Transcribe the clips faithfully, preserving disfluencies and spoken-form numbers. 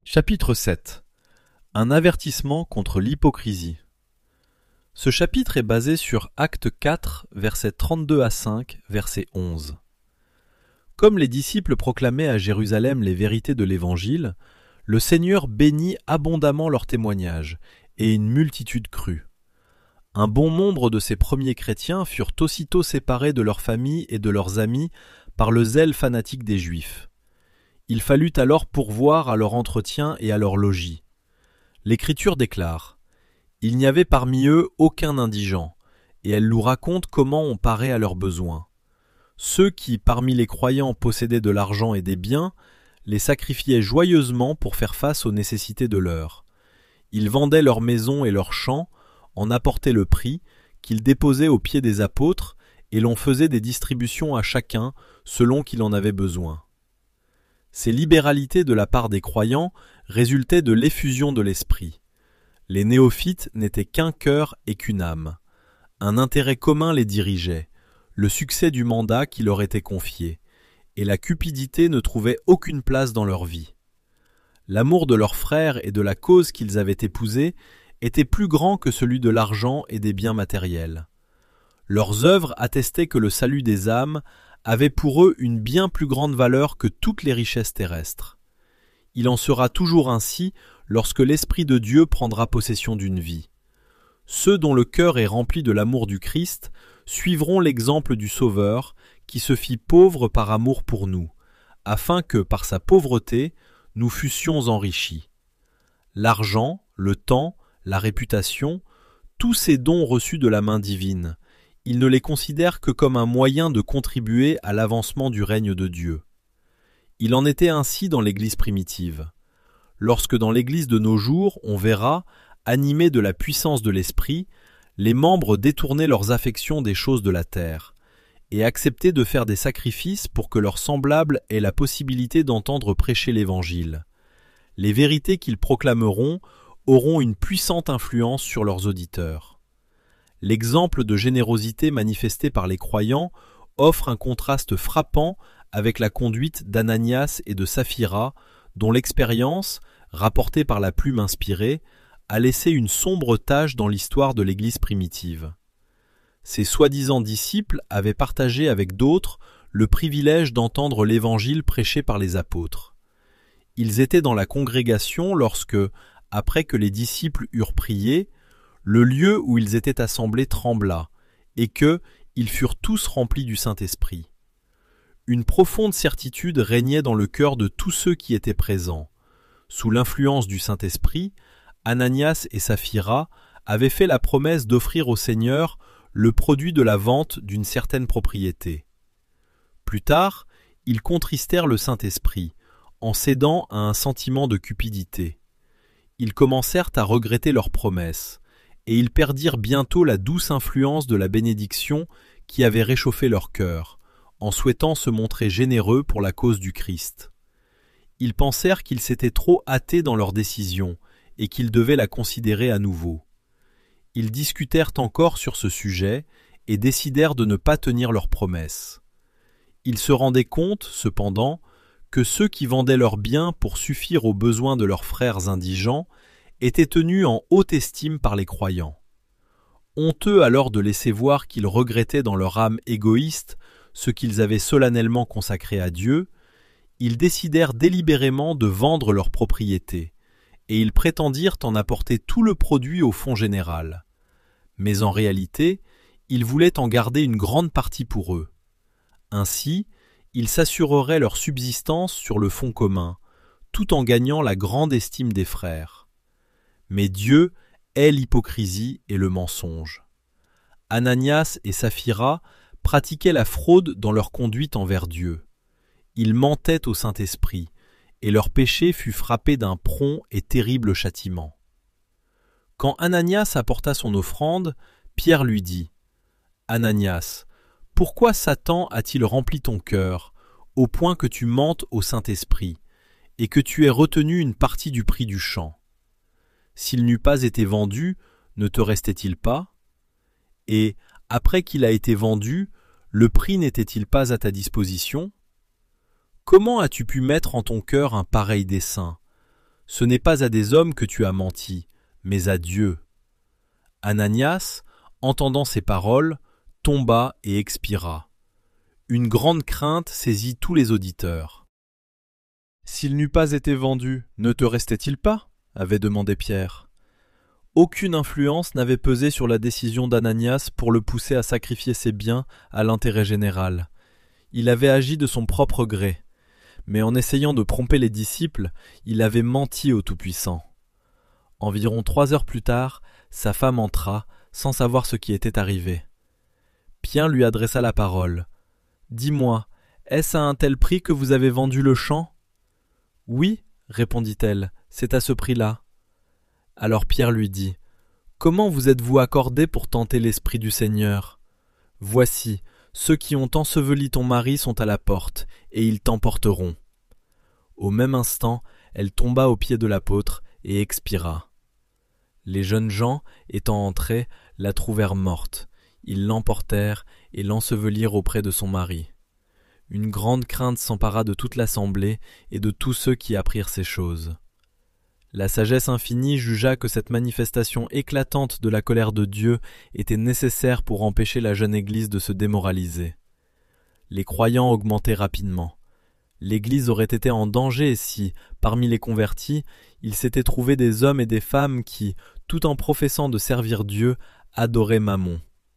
Chapitre sept. Un avertissement contre l'hypocrisie. Ce chapitre est basé sur Actes quatre, versets trente-deux à cinq, verset onze. Comme les disciples proclamaient à Jérusalem les vérités de l'Évangile, le Seigneur bénit abondamment leur témoignage, et une multitude crut. Un bon nombre de ces premiers chrétiens furent aussitôt séparés de leurs familles et de leurs amis par le zèle fanatique des Juifs. Il fallut alors pourvoir à leur entretien et à leur logis. L'Écriture déclare « Il n'y avait parmi eux aucun indigent », et elle nous raconte comment on parait à leurs besoins. Ceux qui, parmi les croyants, possédaient de l'argent et des biens, les sacrifiaient joyeusement pour faire face aux nécessités de l'heure. Ils vendaient leurs maisons et leurs champs, en apportaient le prix, qu'ils déposaient aux pieds des apôtres, et l'on faisait des distributions à chacun selon qu'il en avait besoin. Ces libéralités de la part des croyants résultaient de l'effusion de l'esprit. Les néophytes n'étaient qu'un cœur et qu'une âme. Un intérêt commun les dirigeait, le succès du mandat qui leur était confié, et la cupidité ne trouvait aucune place dans leur vie. L'amour de leurs frères et de la cause qu'ils avaient épousée était plus grand que celui de l'argent et des biens matériels. Leurs œuvres attestaient que le salut des âmes avait pour eux une bien plus grande valeur que toutes les richesses terrestres. Il en sera toujours ainsi lorsque l'Esprit de Dieu prendra possession d'une vie. Ceux dont le cœur est rempli de l'amour du Christ suivront l'exemple du Sauveur qui se fit pauvre par amour pour nous, afin que, par sa pauvreté, nous fussions enrichis. L'argent, le temps, la réputation, tous ces dons reçus de la main divine, ils ne les considèrent que comme un moyen de contribuer à l'avancement du règne de Dieu. Il en était ainsi dans l'Église primitive. Lorsque dans l'Église de nos jours, on verra, animés de la puissance de l'Esprit, les membres détourner leurs affections des choses de la terre, et accepter de faire des sacrifices pour que leurs semblables aient la possibilité d'entendre prêcher l'Évangile. Les vérités qu'ils proclameront auront une puissante influence sur leurs auditeurs. L'exemple de générosité manifesté par les croyants offre un contraste frappant avec la conduite d'Ananias et de Saphira, dont l'expérience, rapportée par la plume inspirée, a laissé une sombre tache dans l'histoire de l'Église primitive. Ces soi-disant disciples avaient partagé avec d'autres le privilège d'entendre l'Évangile prêché par les apôtres. Ils étaient dans la congrégation lorsque, après que les disciples eurent prié, le lieu où ils étaient assemblés trembla, et que, ils furent tous remplis du Saint-Esprit. Une profonde certitude régnait dans le cœur de tous ceux qui étaient présents. Sous l'influence du Saint-Esprit, Ananias et Saphira avaient fait la promesse d'offrir au Seigneur le produit de la vente d'une certaine propriété. Plus tard, ils contristèrent le Saint-Esprit, en cédant à un sentiment de cupidité. Ils commencèrent à regretter leur promesse, et ils perdirent bientôt la douce influence de la bénédiction qui avait réchauffé leur cœur, en souhaitant se montrer généreux pour la cause du Christ. Ils pensèrent qu'ils s'étaient trop hâtés dans leur décision et qu'ils devaient la considérer à nouveau. Ils discutèrent encore sur ce sujet et décidèrent de ne pas tenir leurs promesses. Ils se rendaient compte, cependant, que ceux qui vendaient leurs biens pour suffire aux besoins de leurs frères indigents étaient tenus en haute estime par les croyants. Honteux alors de laisser voir qu'ils regrettaient dans leur âme égoïste ce qu'ils avaient solennellement consacré à Dieu, ils décidèrent délibérément de vendre leurs propriétés, et ils prétendirent en apporter tout le produit au fonds général. Mais en réalité, ils voulaient en garder une grande partie pour eux. Ainsi, ils s'assureraient leur subsistance sur le fonds commun, tout en gagnant la grande estime des frères. Mais Dieu hait l'hypocrisie et le mensonge. Ananias et Saphira pratiquaient la fraude dans leur conduite envers Dieu. Ils mentaient au Saint-Esprit, et leur péché fut frappé d'un prompt et terrible châtiment. Quand Ananias apporta son offrande, Pierre lui dit « Ananias, pourquoi Satan a-t-il rempli ton cœur, au point que tu mentes au Saint-Esprit, et que tu aies retenu une partie du prix du champ ? S'il n'eût pas été vendu, ne te restait-il pas ? Et, après qu'il a été vendu, le prix n'était-il pas à ta disposition ? Comment as-tu pu mettre en ton cœur un pareil dessein ? ce n'est pas à des hommes que tu as menti, mais à Dieu. » Ananias, entendant ces paroles, tomba et expira. Une grande crainte saisit tous les auditeurs. « S'il n'eût pas été vendu, ne te restait-il pas ?» avait demandé Pierre. Aucune influence n'avait pesé sur la décision d'Ananias pour le pousser à sacrifier ses biens à l'intérêt général. Il avait agi de son propre gré, mais en essayant de tromper les disciples, il avait menti au Tout-Puissant. Environ trois heures plus tard, sa femme entra, sans savoir ce qui était arrivé. Pierre lui adressa la parole. « Dis-moi, est-ce à un tel prix que vous avez vendu le champ ?»« Oui, répondit-elle, c'est à ce prix-là. » Alors Pierre lui dit, « Comment vous êtes-vous accordé pour tenter l'Esprit du Seigneur ? Voici, ceux qui ont enseveli ton mari sont à la porte, et ils t'emporteront. » Au même instant, elle tomba aux pieds de l'apôtre et expira. Les jeunes gens, étant entrés, la trouvèrent morte. Ils l'emportèrent et l'ensevelirent auprès de son mari. Une grande crainte s'empara de toute l'assemblée et de tous ceux qui apprirent ces choses. La sagesse infinie jugea que cette manifestation éclatante de la colère de Dieu était nécessaire pour empêcher la jeune Église de se démoraliser. Les croyants augmentaient rapidement. L'Église aurait été en danger si, parmi les convertis, il s'était trouvé des hommes et des femmes qui, tout en professant de servir Dieu, adoraient Mammon.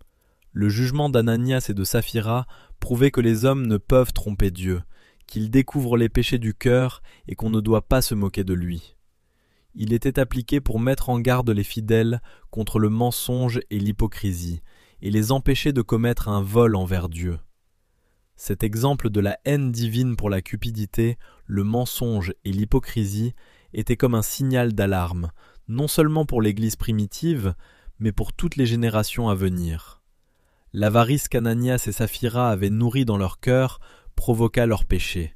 Le jugement d'Ananias et de Saphira prouvait que les hommes ne peuvent tromper Dieu, qu'il découvre les péchés du cœur et qu'on ne doit pas se moquer de lui. Il était appliqué pour mettre en garde les fidèles contre le mensonge et l'hypocrisie, et les empêcher de commettre un vol envers Dieu. Cet exemple de la haine divine pour la cupidité, le mensonge et l'hypocrisie était comme un signal d'alarme, non seulement pour l'Église primitive, mais pour toutes les générations à venir. L'avarice qu'Ananias et Saphira avaient nourrie dans leur cœur provoqua leur péché.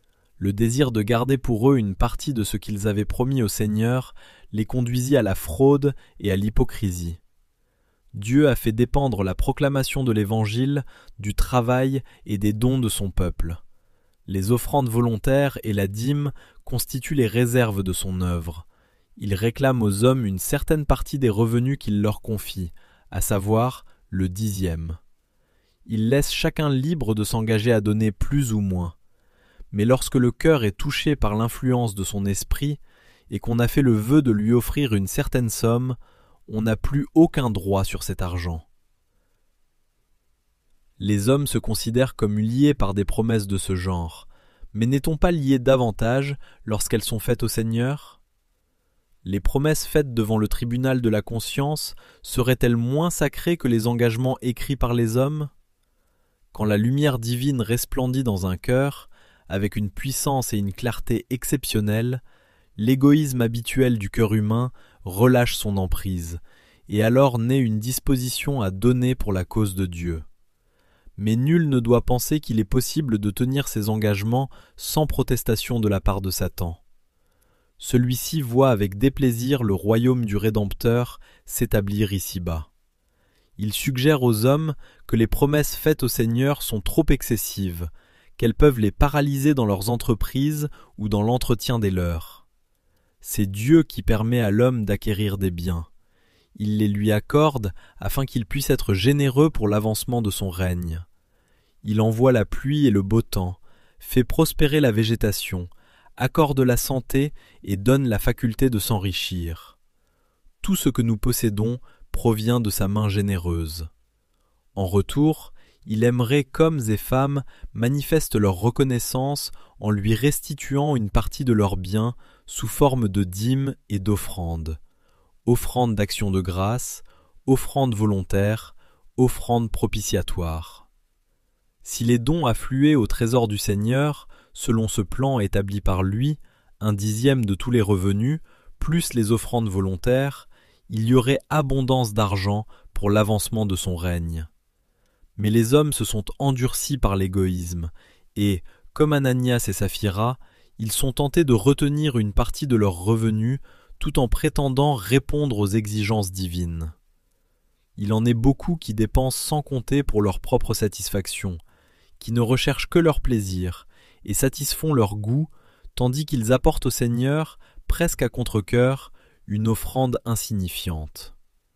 Le désir de garder pour eux une partie de ce qu'ils avaient promis au Seigneur les conduisit à la fraude et à l'hypocrisie. Dieu a fait dépendre la proclamation de l'Évangile du travail et des dons de son peuple. Les offrandes volontaires et la dîme constituent les réserves de son œuvre. Il réclame aux hommes une certaine partie des revenus qu'il leur confie, à savoir le dixième. Il laisse chacun libre de s'engager à donner plus ou moins. Mais lorsque le cœur est touché par l'influence de son esprit et qu'on a fait le vœu de lui offrir une certaine somme, on n'a plus aucun droit sur cet argent. Les hommes se considèrent comme liés par des promesses de ce genre, mais n'est-on pas lié davantage lorsqu'elles sont faites au Seigneur ? Les promesses faites devant le tribunal de la conscience seraient-elles moins sacrées que les engagements écrits par les hommes ? Quand la lumière divine resplendit dans un cœur, avec une puissance et une clarté exceptionnelles, l'égoïsme habituel du cœur humain relâche son emprise, et alors naît une disposition à donner pour la cause de Dieu. Mais nul ne doit penser qu'il est possible de tenir ses engagements sans protestation de la part de Satan. Celui-ci voit avec déplaisir le royaume du Rédempteur s'établir ici-bas. Il suggère aux hommes que les promesses faites au Seigneur sont trop excessives, qu'elles peuvent les paralyser dans leurs entreprises ou dans l'entretien des leurs. C'est Dieu qui permet à l'homme d'acquérir des biens. Il les lui accorde afin qu'il puisse être généreux pour l'avancement de son règne. Il envoie la pluie et le beau temps, fait prospérer la végétation, accorde la santé et donne la faculté de s'enrichir. Tout ce que nous possédons provient de sa main généreuse. En retour, il aimerait qu'hommes et femmes manifestent leur reconnaissance en lui restituant une partie de leurs biens sous forme de dîmes et d'offrandes. Offrandes d'action de grâce, offrandes volontaires, offrandes propitiatoires. Si les dons affluaient au trésor du Seigneur, selon ce plan établi par lui, un dixième de tous les revenus, plus les offrandes volontaires, il y aurait abondance d'argent pour l'avancement de son règne. Mais les hommes se sont endurcis par l'égoïsme, et, comme Ananias et Saphira, ils sont tentés de retenir une partie de leurs revenus tout en prétendant répondre aux exigences divines. Il en est beaucoup qui dépensent sans compter pour leur propre satisfaction, qui ne recherchent que leur plaisir et satisfont leur goût, tandis qu'ils apportent au Seigneur, presque à contre-cœur, une offrande insignifiante.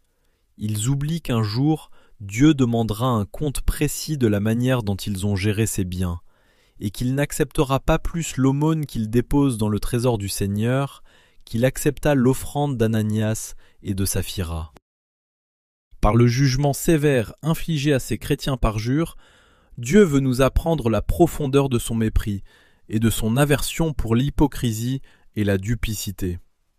Ils oublient qu'un jour, Dieu demandera un compte précis de la manière dont ils ont géré ces biens, et qu'il n'acceptera pas plus l'aumône qu'ils déposent dans le trésor du Seigneur qu'il accepta l'offrande d'Ananias et de Saphira. Par le jugement sévère infligé à ces chrétiens parjure, Dieu veut nous apprendre la profondeur de son mépris et de son aversion pour l'hypocrisie et la duplicité.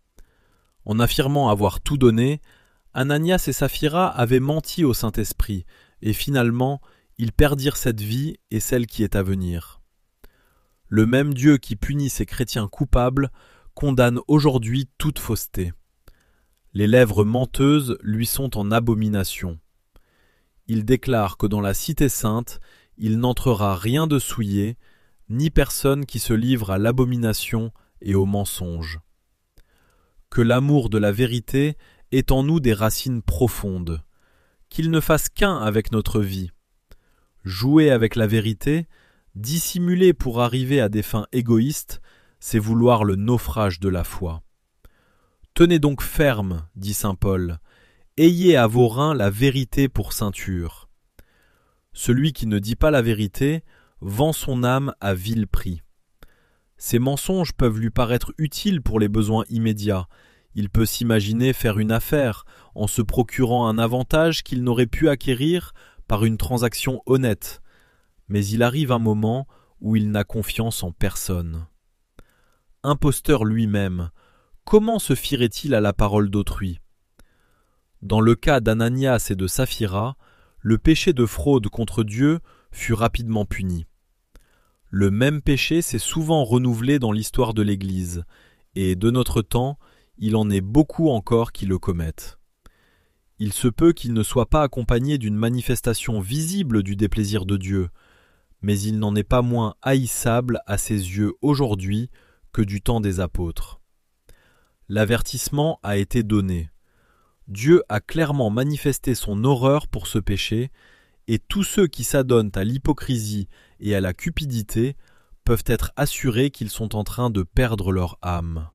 En affirmant avoir tout donné, Ananias et Saphira avaient menti au Saint-Esprit, et finalement, ils perdirent cette vie et celle qui est à venir. Le même Dieu qui punit ces chrétiens coupables condamne aujourd'hui toute fausseté. Les lèvres menteuses lui sont en abomination. Il déclare que dans la cité sainte, il n'entrera rien de souillé, ni personne qui se livre à l'abomination et au mensonge. Que l'amour de la vérité ait en nous des racines profondes, qu'il ne fasse qu'un avec notre vie. Jouer avec la vérité, dissimuler pour arriver à des fins égoïstes, c'est vouloir le naufrage de la foi. Tenez donc ferme, dit saint Paul, ayez à vos reins la vérité pour ceinture. Celui qui ne dit pas la vérité vend son âme à vil prix. Ces mensonges peuvent lui paraître utiles pour les besoins immédiats. Il peut s'imaginer faire une affaire en se procurant un avantage qu'il n'aurait pu acquérir par une transaction honnête. Mais il arrive un moment où il n'a confiance en personne. Imposteur lui-même, comment se fierait-il à la parole d'autrui ? Dans le cas d'Ananias et de Saphira, le péché de fraude contre Dieu fut rapidement puni. Le même péché s'est souvent renouvelé dans l'histoire de l'Église, et de notre temps, il en est beaucoup encore qui le commettent. Il se peut qu'il ne soit pas accompagné d'une manifestation visible du déplaisir de Dieu, mais il n'en est pas moins haïssable à ses yeux aujourd'hui que du temps des apôtres. L'avertissement a été donné. Dieu a clairement manifesté son horreur pour ce péché, et tous ceux qui s'adonnent à l'hypocrisie et à la cupidité peuvent être assurés qu'ils sont en train de perdre leur âme.